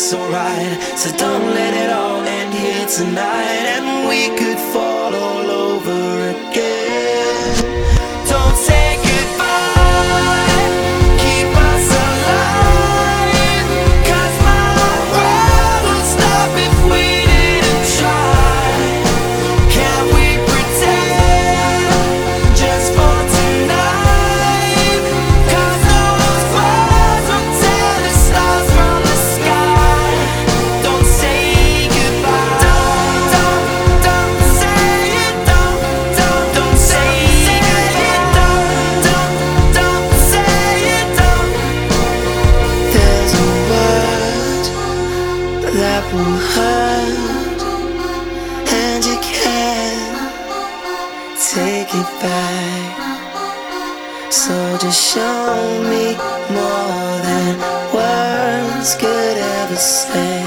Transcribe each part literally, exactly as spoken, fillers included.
so right. So don't let it all end here tonight, and we could fall all over again. Don't say goodbye, keep us alive, 'cause my world would stop if we didn't try. Can we pretend just for tonight? 'Cause those words will tear the stars from the sky. Don't say goodbye. Don't, don't, don't say it. Don't, don't, don't say it. Don't, don't, don't say it. Don't. There's a word that will hurt, and you can't take it back. So just show me more than words could ever say.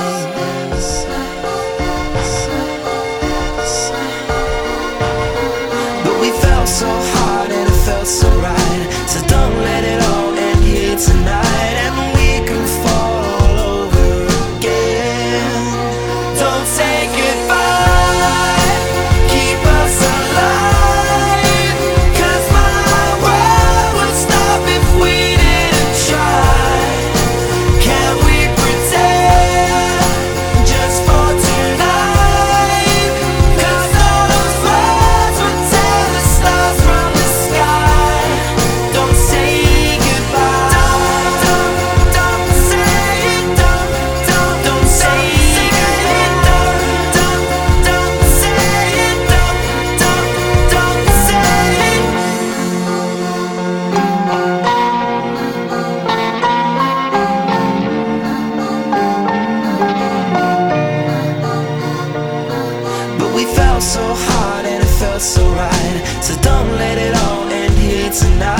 But we felt so hard and it felt so right. So don't let it all end here tonight, and we can fall all over again. Don't say goodbye, keep us alive, 'cause my world would stop if we didn't try. Can we pretend just for tonight? 'Cause those words would tear the stars from the sky. Don't say goodbye. Don't, don't, don't say it. Don't, don't, don't say it. Don't, don't, don't say it. Don't, don't, don't say it. But we felt so hard and it felt so right. So don't let it all end here tonight.